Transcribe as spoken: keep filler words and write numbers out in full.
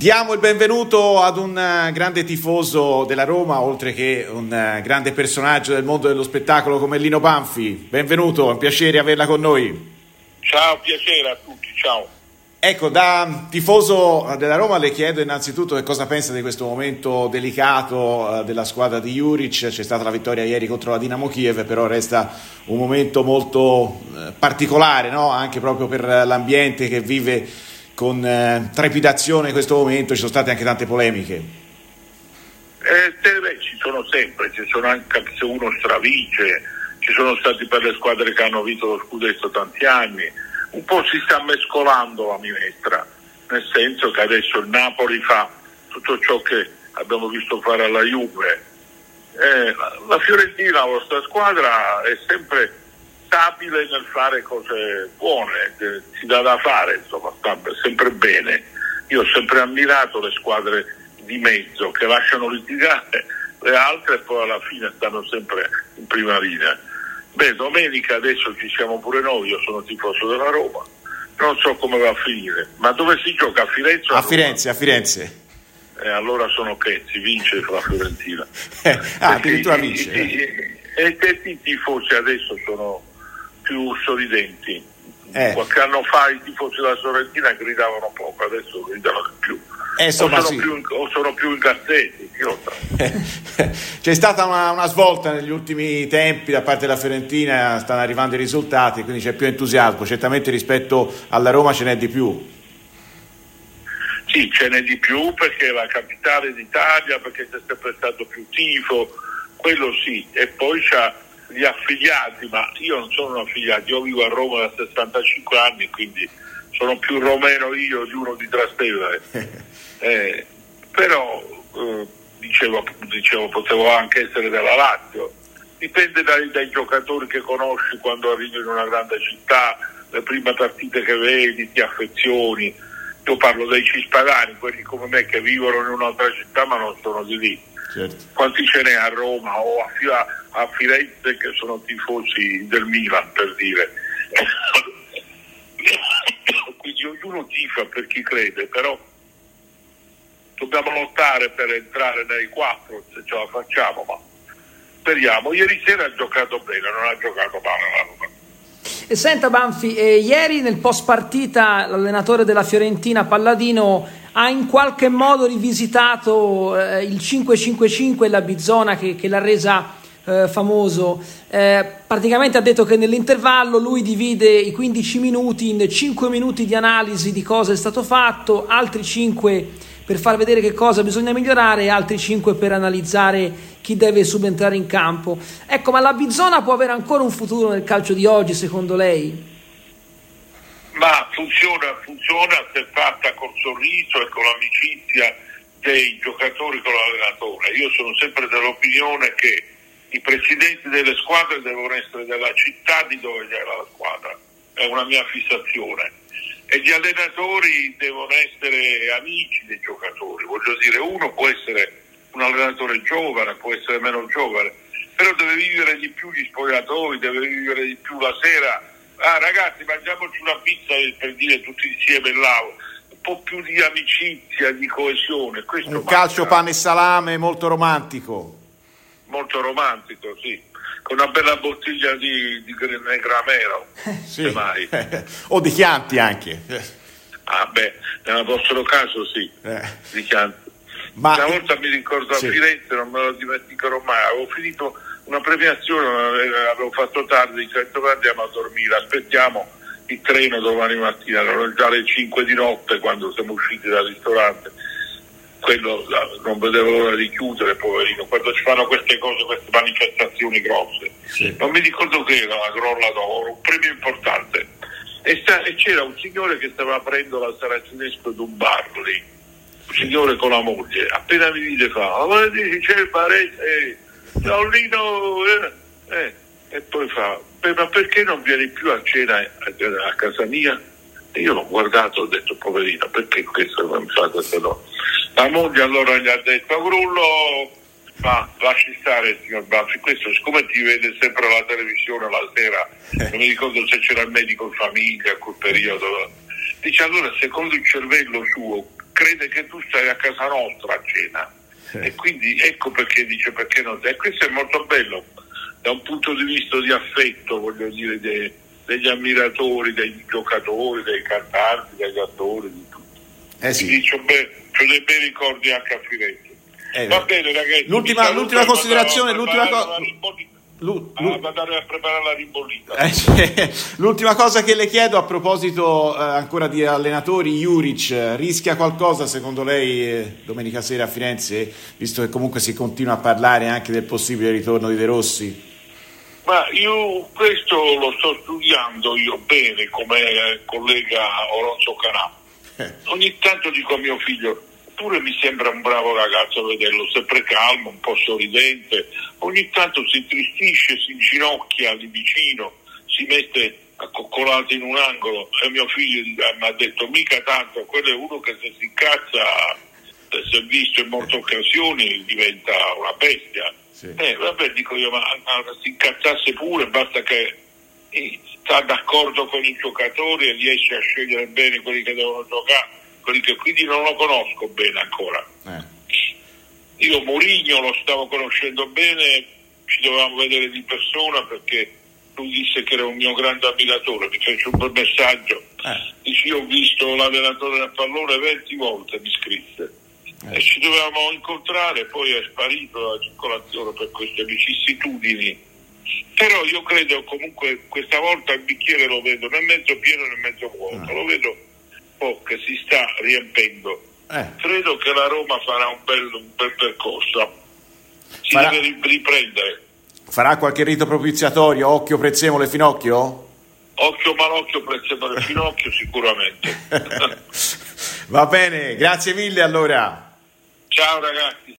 Diamo il benvenuto ad un grande tifoso della Roma, oltre che un grande personaggio del mondo dello spettacolo come Lino Banfi. Benvenuto, è un piacere averla con noi. Ciao, piacere a tutti, ciao. Ecco, da tifoso della Roma le chiedo innanzitutto che cosa pensa di questo momento delicato della squadra di Juric. C'è stata la vittoria ieri contro la Dinamo Kiev, però resta un momento molto particolare, no? Anche proprio per l'ambiente che vive con eh, trepidazione in questo momento. Ci sono state anche tante polemiche. Eh, beh, ci sono sempre, ci sono anche se uno stravince, ci sono stati per le squadre che hanno vinto lo scudetto tanti anni. Un po' si sta mescolando la minestra, nel senso che adesso il Napoli fa tutto ciò che abbiamo visto fare alla Juve. Eh, la, la Fiorentina, la vostra squadra, è sempre stabile nel fare cose buone, eh, si dà da fare, insomma, sta sempre bene. Io ho sempre ammirato le squadre di mezzo che lasciano litigare le altre e poi alla fine stanno sempre in prima linea. Beh, domenica adesso ci siamo pure noi, io sono tifoso della Roma, non so come va a finire, ma dove si gioca? A Firenze? A, a Firenze, a Firenze. Eh, allora sono che si vince la Fiorentina. eh, ah, addirittura vince. E eh. i tifosi adesso sono più sorridenti. Eh. Qualche anno fa i tifosi della Fiorentina gridavano poco, adesso gridano di più. Eh, insomma, o, sono sì. più, o sono più incazzetti. C'è stata una, una svolta negli ultimi tempi da parte della Fiorentina, stanno arrivando i risultati, quindi c'è più entusiasmo. Certamente rispetto alla Roma ce n'è di più. Sì, ce n'è di più perché è la capitale d'Italia, perché c'è sempre stato più tifo, quello sì, e poi c'ha gli affiliati, ma io non sono un affiliato, io vivo a Roma da sessantacinque anni, quindi sono più romeno io di uno di Trastevere. eh, però eh, dicevo, dicevo potevo anche essere della Lazio, dipende dai, dai giocatori che conosci quando arrivi in una grande città, le prime partite che vedi, ti affezioni. Io parlo dei cispadani, quelli come me che vivono in un'altra città ma non sono di lì. Certo. Quanti ce n'è a Roma o a, a Firenze che sono tifosi del Milan, per dire. Quindi ognuno tifa per chi crede, però dobbiamo lottare per entrare nei quattro se ce la facciamo, ma speriamo. Ieri sera ha giocato bene, non ha giocato male la Roma. E senta Banfi, eh, ieri nel post partita l'allenatore della Fiorentina Palladino ha in qualche modo rivisitato eh, il cinque cinque cinque e la Bizzona che, che l'ha resa eh, famoso. Eh, praticamente ha detto che nell'intervallo lui divide i quindici minuti in cinque minuti di analisi di cosa è stato fatto, altri cinque per far vedere che cosa bisogna migliorare e altri cinque per analizzare chi deve subentrare in campo. Ecco, ma la Bizzona può avere ancora un futuro nel calcio di oggi, secondo lei? Ma funziona, funziona se fatta col sorriso e con l'amicizia dei giocatori con l'allenatore. Io sono sempre dell'opinione che i presidenti delle squadre devono essere della città di dove c'è la squadra, è una mia fissazione, e gli allenatori devono essere amici dei giocatori. Voglio dire, uno può essere un allenatore giovane, può essere meno giovane, però deve vivere di più gli spogliatoi, deve vivere di più la sera. Ah ragazzi, mangiamoci una pizza per dire tutti insieme là, un po' più di amicizia, di coesione. Questo un manca. Calcio, pane e salame molto romantico. Molto romantico, sì, con una bella bottiglia di, di Negramero, sì. mai. O di Chianti anche. Ah beh, nel vostro caso sì, eh. di Chianti. Ma... Una volta mi ricordo a sì. Firenze, non me lo dimenticherò mai, avevo finito una premiazione, avevo fatto tardi, ho detto andiamo a dormire, aspettiamo il treno domani mattina, erano già le cinque di notte quando siamo usciti dal ristorante. Quello non vedevo l'ora di chiudere, poverino, quando ci fanno queste cose, queste manifestazioni grosse. Sì. Non mi ricordo che era la Grolla d'Oro, un premio importante. E, sta, e c'era un signore che stava aprendo la Saracinesco di un bar lì, un signore con la moglie. Appena mi vide fa, ma dici c'è il barese, ciao Lino, eh, eh. E poi fa, ma perché non vieni più a cena a, a casa mia? E io l'ho guardato, ho detto poverino, perché questo non fa queste cose? La moglie allora gli ha detto, Grullo, ma lasci stare signor Banfi, questo siccome ti vede sempre alla televisione la sera, non mi ricordo se c'era il medico in famiglia a quel periodo, dice allora secondo il cervello suo crede che tu stai a casa nostra a cena. E quindi ecco perché dice perché non e questo è molto bello da un punto di vista di affetto, voglio dire, de, degli ammiratori, dei giocatori, dei cantanti, degli attori, di tutti. Eh sì. Quindi c'ho, be- c'ho dei bei ricordi anche a Firenze. Eh, Va bene ragazzi, l'ultima, l'ultima considerazione, l'ultima cosa. Lu, lu, ah, andare a preparare la ribollita. Eh, cioè, l'ultima cosa che le chiedo a proposito eh, ancora di allenatori, Juric rischia qualcosa secondo lei eh, domenica sera a Firenze, visto che comunque si continua a parlare anche del possibile ritorno di De Rossi? Ma io questo lo sto studiando io bene come eh, collega Oronzo Canà. Eh. Ogni tanto dico a mio figlio, pure mi sembra un bravo ragazzo a vederlo, sempre calmo, un po' sorridente, ogni tanto si intristisce, si inginocchia lì vicino, si mette accoccolato in un angolo e mio figlio mi ha detto mica tanto, quello è uno che se si incazza, si è visto in molte occasioni, diventa una bestia. Sì. Eh, vabbè, dico io, ma, ma si incazzasse pure, basta che eh, sta d'accordo con i giocatori e riesce a scegliere bene quelli che devono giocare. Che quindi non lo conosco bene ancora. Eh. Io Mourinho lo stavo conoscendo bene, ci dovevamo vedere di persona perché lui disse che era un mio grande ammiratore, mi fece un bel messaggio, eh. dice io ho visto l'allenatore del pallone venti volte, mi scrisse, eh. e ci dovevamo incontrare, poi è sparito la circolazione per queste vicissitudini, però io credo comunque questa volta il bicchiere lo vedo né mezzo pieno né mezzo vuoto, eh. lo vedo Oh, che si sta riempendo. Eh. Credo che la Roma farà un bel, un bel percorso, si farà... deve riprendere. Farà qualche rito propiziatorio, occhio prezzemolo e finocchio? Occhio malocchio prezzemolo e finocchio sicuramente. Va bene, grazie mille allora. Ciao ragazzi.